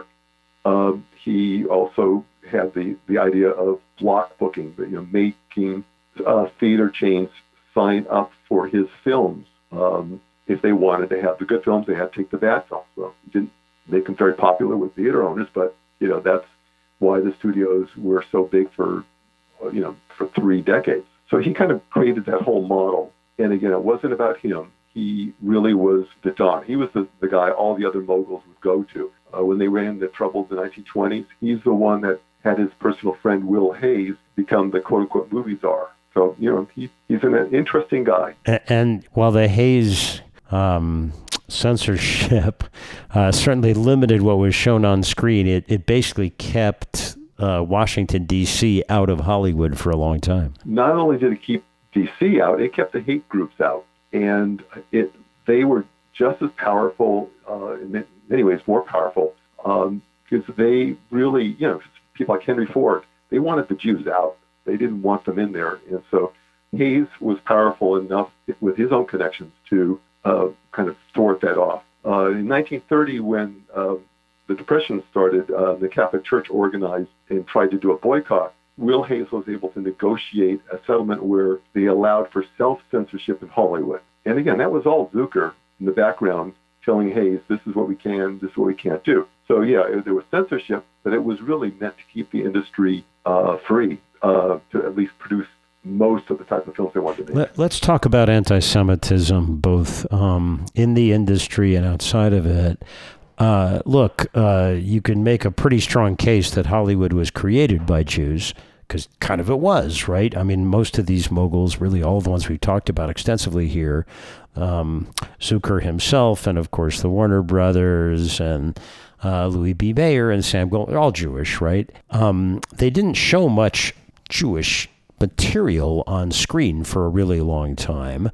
Um, he also had the, the idea of block booking, you know, making uh, theater chains sign up for his films. Um, if they wanted to have the good films, they had to take the bad films. Well, he didn't make them very popular with theater owners, but, you know, that's why the studios were so big for, you know, for three decades. So he kind of created that whole model. And again, it wasn't about him. He really was the Don. He was the, the guy all the other moguls would go to. Uh, when they ran into trouble in the nineteen twenties, he's the one that had his personal friend Will Hayes become the quote-unquote movie czar. So, you know, he, he's an interesting guy. And, and while the Hayes um, censorship uh, certainly limited what was shown on screen, it, it basically kept uh, Washington, D C out of Hollywood for a long time. Not only did it keep D C out, it kept the hate groups out. And it they were just as powerful, uh, in many ways more powerful, um, because they really, you know, people like Henry Ford, they wanted the Jews out. They didn't want them in there. And so Hayes was powerful enough with his own connections to uh, kind of thwart that off. Uh, in nineteen thirty, when uh, the Depression started, uh, the Catholic Church organized and tried to do a boycott. Will Hayes was able to negotiate a settlement where they allowed for self-censorship in Hollywood. And again, that was all Zucker in the background telling Hayes, this is what we can, this is what we can't do. So yeah, it, there was censorship, but it was really meant to keep the industry uh, free, uh, to at least produce most of the type of films they wanted to make. Let, let's talk about anti-Semitism, both um, in the industry and outside of it. Uh, look, uh, you can make a pretty strong case that Hollywood was created by Jews, because kind of it was, right? I mean, most of these moguls, really all the ones we've talked about extensively here, um, Zucker himself, and of course the Warner Brothers, and uh, Louis B. Mayer, and Sam Gold, they're all Jewish, right? Um, they didn't show much Jewish material on screen for a really long time.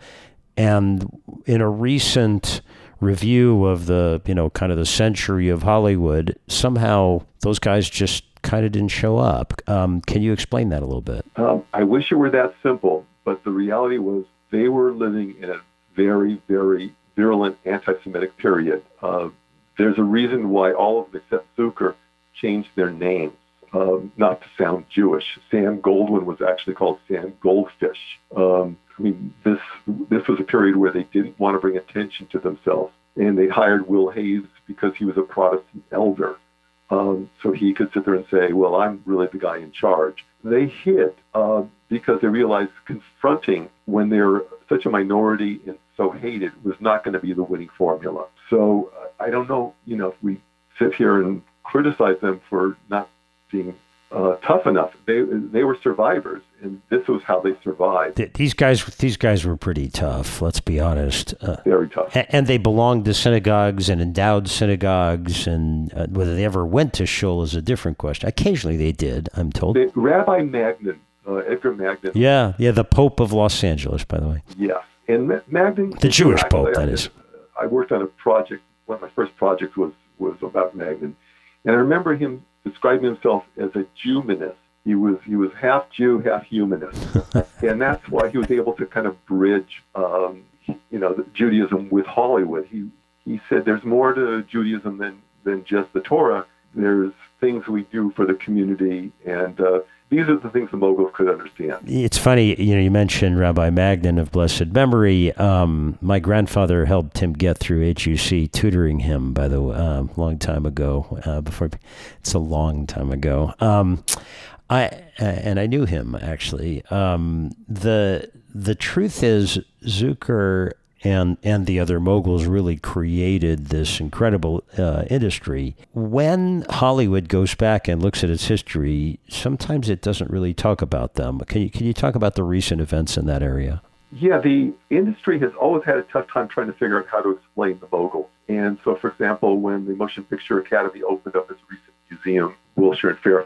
And in a recent review of the, you know, kind of the century of Hollywood, somehow those guys just kind of didn't show up. Um, can you explain that a little bit? Um, I wish it were that simple, but the reality was they were living in a very, very virulent anti-Semitic period. Uh, there's a reason why all of them except Zucker changed their names, um, not to sound Jewish. Sam Goldwyn was actually called Sam Goldfish. Um, I mean, this this was a period where they didn't want to bring attention to themselves, and they hired Will Hayes because he was a Protestant elder, um, so he could sit there and say, well, I'm really the guy in charge. They hid uh, because they realized confronting when they're such a minority and so hated was not going to be the winning formula. So uh, I don't know, you know, if we sit here and criticize them for not being Uh, tough enough. They they were survivors, and this was how they survived. These guys, these guys were pretty tough. Let's be honest. Uh, Very tough. And, and they belonged to synagogues and endowed synagogues, and uh, whether they ever went to shul is a different question. Occasionally they did, I'm told. The, Rabbi Magnin, uh, Edgar Magnin. Yeah, yeah, the Pope of Los Angeles, by the way. Yes, and Ma- Magnin. The Jewish actually, Pope, that I, is. I worked on a project. One of my first projects was was about Magnin, and I remember him describing himself as a Jew-manist. He was he was half Jew, half humanist, and that's why he was able to kind of bridge, um, you know, Judaism with Hollywood. He he said there's more to Judaism than than just the Torah. There's things we do for the community, and uh, these are the things the moguls could understand. It's funny, you know, you mentioned Rabbi Magnin of blessed memory. Um, my grandfather helped him get through H U C, tutoring him, by the way, a uh, long time ago. Uh, before it's a long time ago. Um, I uh, and I knew him actually. Um, the the truth is, Zucker and and the other moguls really created this incredible uh, industry. When Hollywood goes back and looks at its history, sometimes it doesn't really talk about them. Can you can you talk about the recent events in that area? Yeah, the industry has always had a tough time trying to figure out how to explain the moguls. And so, for example, when the Motion Picture Academy opened up its recent museum, Wilshire and Fairfax,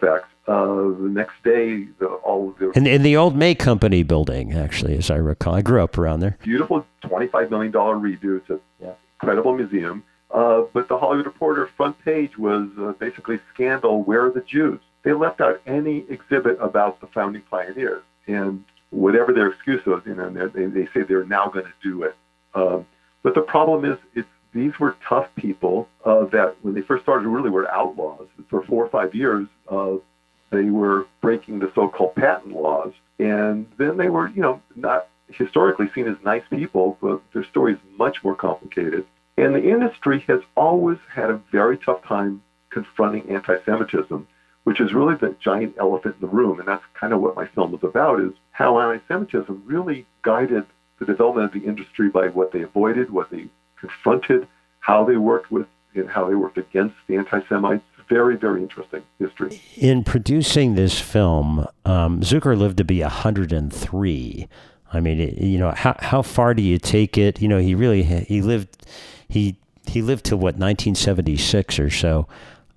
Uh, the next day, the, all of the In, in the old May Company building, actually, as I recall. I grew up around there. Beautiful twenty-five million dollars redo. It's an yeah. incredible museum. Uh, but the Hollywood Reporter front page was uh, basically scandal, where are the Jews? They left out any exhibit about the founding pioneers. And whatever their excuse was, you know, they, they say they're now going to do it. Um, but the problem is, it's these were tough people uh, that when they first started really were outlaws. For four or five years, uh, they were breaking the so-called patent laws. And then they were, you know, not historically seen as nice people, but their story is much more complicated. And the industry has always had a very tough time confronting anti-Semitism, which is really the giant elephant in the room. And that's kind of what my film was about, is how anti-Semitism really guided the development of the industry by what they avoided, what they confronted, how they worked with, and how they worked against the anti-Semites. Very, very interesting history. In producing this film, um, Zucker lived to be one hundred three. I mean, it, you know, how how far do you take it? You know, he really he lived he he lived till what nineteen seventy-six or so.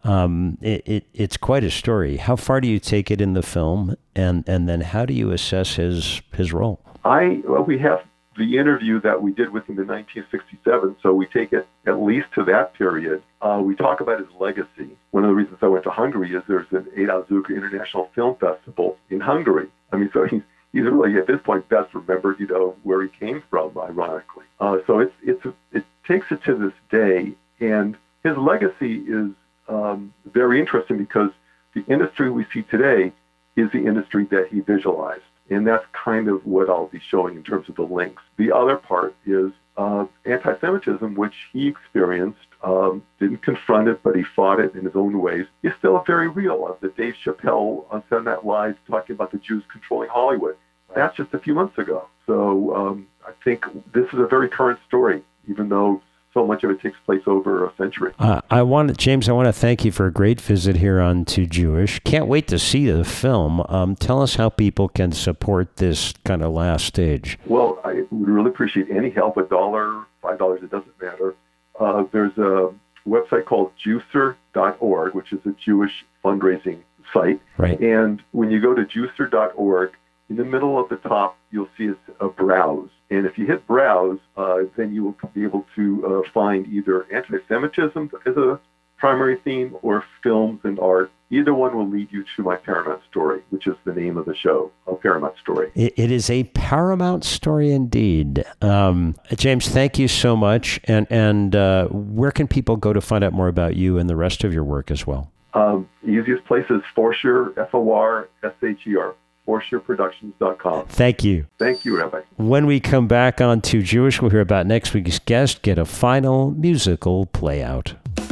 Um, it, it it's quite a story. How far do you take it in the film, and and then how do you assess his his role? I well, we have the interview that we did with him in nineteen sixty-seven, so we take it at least to that period. Uh, we talk about his legacy. One of the reasons I went to Hungary is there's an Adolf Zucker International Film Festival in Hungary. I mean, so he's he's really at this point best remembered, you know, where he came from, ironically. Uh, so it's it's it takes it to this day, and his legacy is um, very interesting because the industry we see today is the industry that he visualized. And that's kind of what I'll be showing in terms of the links. The other part is uh, anti-Semitism, which he experienced, um, didn't confront it, but he fought it in his own ways, is still very real. Uh, the Dave Chappelle on Saturday Night Live talking about the Jews controlling Hollywood. That's just a few months ago. So um, I think this is a very current story, even though so much of it takes place over a century. Uh, I want James, I want to thank you for a great visit here on Too Jewish. Can't wait to see the film. Um, tell us how people can support this kind of last stage. Well, I would really appreciate any help. A dollar, five dollars, it doesn't matter. Uh, there's a website called juicer dot org, which is a Jewish fundraising site. Right. And when you go to juicer dot org, in the middle of the top, you'll see a browse. And if you hit browse, uh, then you will be able to uh, find either anti-Semitism as a primary theme or films and art. Either one will lead you to my Paramount Story, which is the name of the show, a Paramount Story. It, it is a Paramount Story indeed. Um, James, thank you so much. And, and uh, where can people go to find out more about you and the rest of your work as well? Um, easiest place is Forsher, F O R S H E R. forsher productions dot com. Thank you. Thank you, Rabbi. When we come back on Too Jewish, we'll hear about next week's guest get a final musical play out.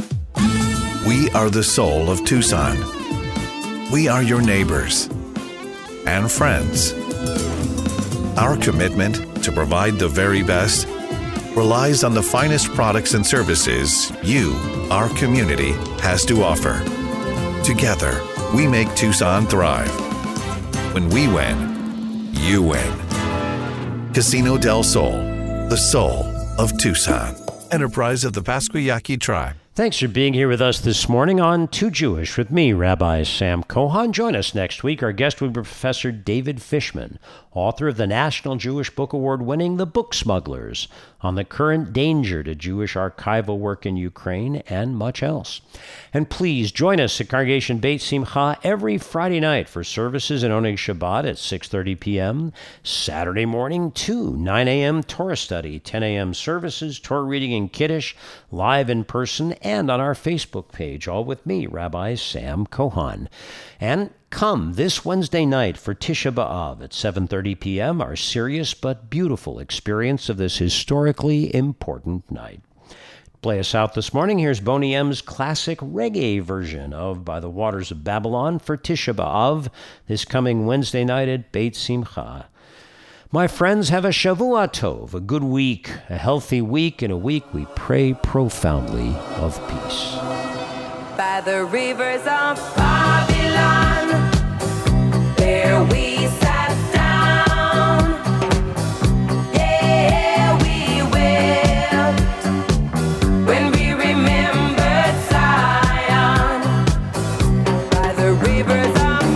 We are the soul of Tucson. We are your neighbors and friends. Our commitment to provide the very best relies on the finest products and services you, our community, has to offer. Together, we make Tucson thrive. When we win, you win. Casino del Sol, the soul of Tucson. Enterprise of the Pasquayaqui Tribe. Thanks for being here with us this morning on Too Jewish with me, Rabbi Sam Kohan. Join us next week. Our guest will be Professor David Fishman, author of the National Jewish Book Award winning The Book Smugglers, on the current danger to Jewish archival work in Ukraine and much else. And please join us at Congregation Beit Simcha every Friday night for services in Oneg Shabbat at six thirty p.m., Saturday morning to nine a.m. Torah study, ten a.m. services, Torah reading and Kiddush, live in person, and on our Facebook page, all with me, Rabbi Sam Kohan. And come this Wednesday night for Tisha B'Av at seven thirty p.m., our serious but beautiful experience of this historically important night. Play us out this morning. Here's Boney M's classic reggae version of By the Waters of Babylon for Tisha B'Av this coming Wednesday night at Beit Simcha. My friends, have a Shavua Tov, a good week, a healthy week, and a week we pray profoundly of peace. By the rivers of Babylon, there we sat down. Yeah, we wept when we remembered Zion. By the rivers of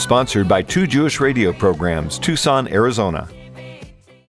Sponsored by Two Jewish Radio Programs, Tucson, Arizona.